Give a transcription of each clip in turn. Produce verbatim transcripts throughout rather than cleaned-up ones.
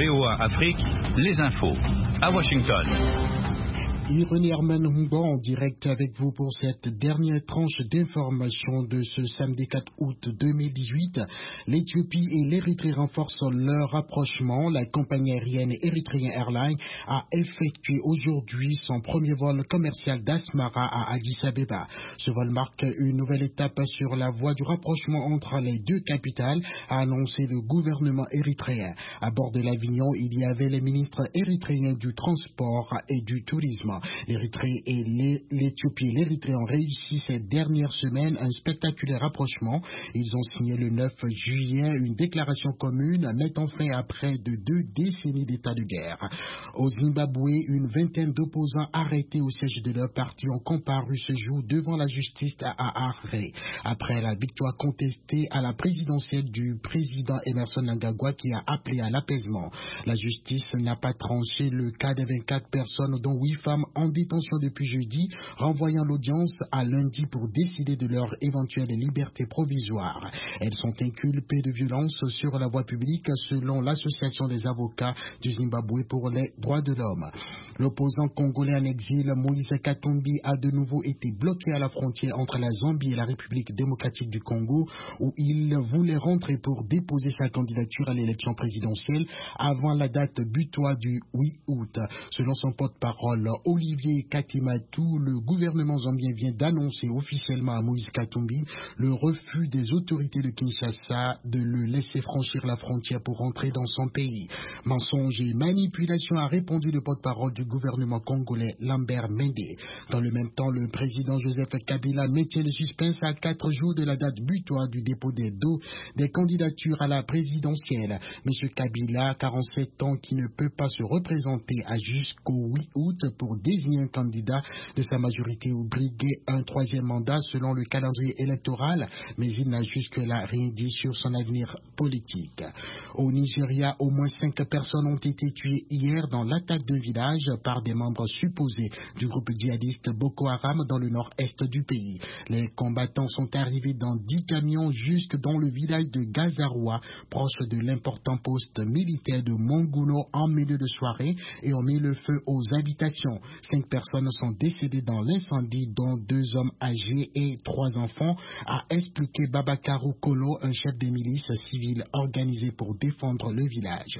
V O A Afrique, les infos. À Washington. Irénée Herman Humba en direct avec vous pour cette dernière tranche d'information de ce samedi quatre août deux mille dix-huit. L'Éthiopie et l'Érythrée renforcent leur rapprochement. La compagnie aérienne Eritrean Airlines a effectué aujourd'hui son premier vol commercial d'Asmara à Addis Abeba. Ce vol marque une nouvelle étape sur la voie du rapprochement entre les deux capitales, a annoncé le gouvernement érythréen. À bord de l'avion, il y avait les ministres érythréens du transport et du tourisme. L'Érythrée et l'Éthiopie et l'Érythrée ont réussi ces dernières semaines un spectaculaire rapprochement. Ils ont signé le neuf juillet une déclaration commune mettant fin à près de deux décennies d'état de guerre. Au Zimbabwe, une vingtaine d'opposants arrêtés au siège de leur parti ont comparu ce jour devant la justice à Harare après la victoire contestée à la présidentielle du président Emmerson Mnangagwa qui a appelé à l'apaisement. La justice n'a pas tranché le cas des vingt-quatre personnes dont huit femmes en détention depuis jeudi, renvoyant l'audience à lundi pour décider de leur éventuelle liberté provisoire. Elles sont inculpées de violence sur la voie publique selon l'association des avocats du Zimbabwe pour les droits de l'homme. L'opposant congolais en exil Moïse Katumbi a de nouveau été bloqué à la frontière entre la Zambie et la République démocratique du Congo où il voulait rentrer pour déposer sa candidature à l'élection présidentielle avant la date butoir du huit août. Selon son porte-parole Olivier Katimatou, le gouvernement zambien vient d'annoncer officiellement à Moïse Katumbi le refus des autorités de Kinshasa de le laisser franchir la frontière pour rentrer dans son pays. Mensonge et manipulation, a répondu le porte-parole du gouvernement congolais Lambert Mende. Dans le même temps, le président Joseph Kabila maintient le suspense à quatre jours de la date butoir du dépôt des dos des candidatures à la présidentielle. Monsieur Kabila, quarante-sept ans, qui ne peut pas se représenter à jusqu'au huit août pour désigner un candidat de sa majorité ou briguer un troisième mandat selon le calendrier électoral, mais il n'a jusque-là rien dit sur son avenir politique. Au Nigeria, au moins cinq personnes ont été tuées hier dans l'attaque d'un village par des membres supposés du groupe djihadiste Boko Haram dans le nord-est du pays. Les combattants sont arrivés dans dix camions jusque dans le village de Gazaroua, proche de l'important poste militaire de Monguno en milieu de soirée, et ont mis le feu aux habitations. Cinq personnes sont décédées dans l'incendie, dont deux hommes âgés et trois enfants, a expliqué Babakaru Kolo, un chef de milice civile organisé pour défendre le village.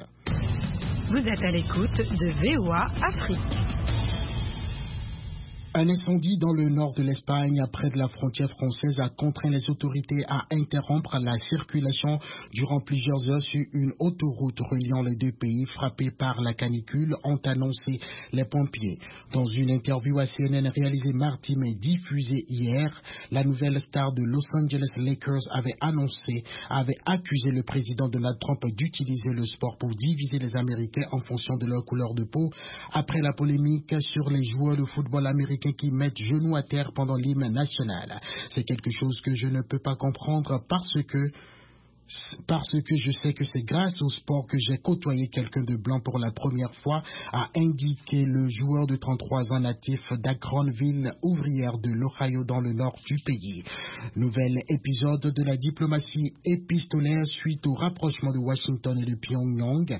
Vous êtes à l'écoute de V O A Afrique. Un incendie dans le nord de l'Espagne, près de la frontière française, a contraint les autorités à interrompre la circulation durant plusieurs heures sur une autoroute reliant les deux pays frappés par la canicule, ont annoncé les pompiers. Dans une interview à C N N réalisée mardi mais diffusée hier, la nouvelle star de Los Angeles Lakers avait annoncé, avait accusé le président Donald Trump d'utiliser le sport pour diviser les Américains en fonction de leur couleur de peau, après la polémique sur les joueurs de football américains qui mettent genoux à terre pendant l'hymne national. C'est quelque chose que je ne peux pas comprendre parce que Parce que je sais que c'est grâce au sport que j'ai côtoyé quelqu'un de blanc pour la première fois, a indiqué le joueur de trente-trois ans natif d'Akron, ville ouvrière de l'Ohio dans le nord du pays. Nouvel épisode de la diplomatie épistolaire suite au rapprochement de Washington et de Pyongyang.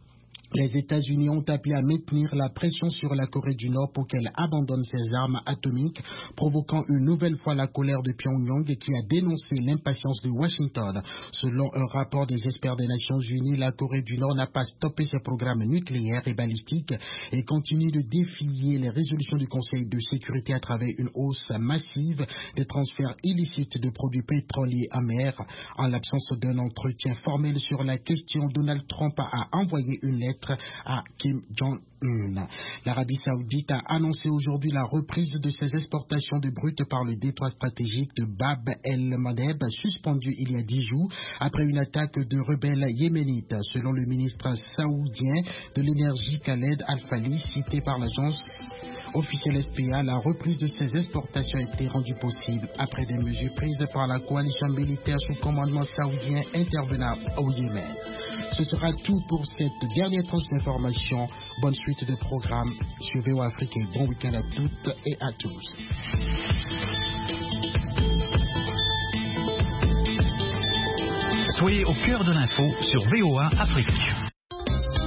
Les États-Unis ont appelé à maintenir la pression sur la Corée du Nord pour qu'elle abandonne ses armes atomiques, provoquant une nouvelle fois la colère de Pyongyang qui a dénoncé l'impatience de Washington. Selon un rapport des experts des Nations Unies, la Corée du Nord n'a pas stoppé ses programmes nucléaires et balistiques et continue de défier les résolutions du Conseil de sécurité à travers une hausse massive des transferts illicites de produits pétroliers en mer. En l'absence d'un entretien formel sur la question, Donald Trump a envoyé une lettre à Kim Jong-un. L'Arabie Saoudite a annoncé aujourd'hui la reprise de ses exportations de brut par le détroit stratégique de Bab el-Mandeb, suspendu il y a dix jours après une attaque de rebelles yéménites. Selon le ministre saoudien de l'énergie Khaled Al-Fali, cité par l'agence officielle S P A, la reprise de ces exportations a été rendue possible après des mesures prises par la coalition militaire sous commandement saoudien intervenant au Yémen. Ce sera tout pour cette dernière tranche d'information. Bonne suite de programme sur V O A Afrique et bon week-end à toutes et à tous. Soyez au cœur de l'info sur V O A Afrique.